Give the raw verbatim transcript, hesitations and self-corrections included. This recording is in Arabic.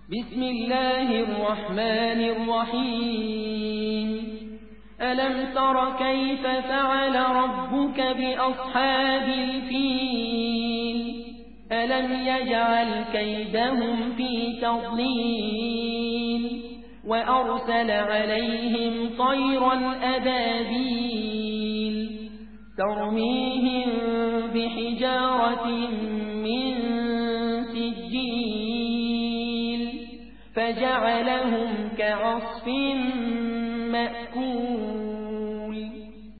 بسم الله الرحمن الرحيم ألم تر كيف فعل ربك بأصحاب الفيل ألم يجعل كيدهم في تضليل وأرسل عليهم طيرا أبابيل ترميهم بحجارة من سجيل فجعلهم كعصف